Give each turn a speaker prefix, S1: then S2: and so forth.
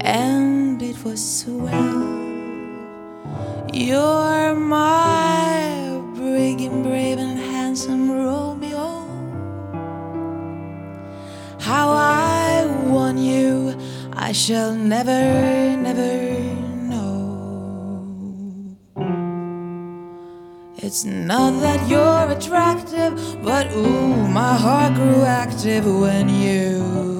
S1: and it was swell. You're my big and brave and handsome Romeo. How I won you, I shall never, never know. It's not that you're attractive, but ooh, my heart grew active when you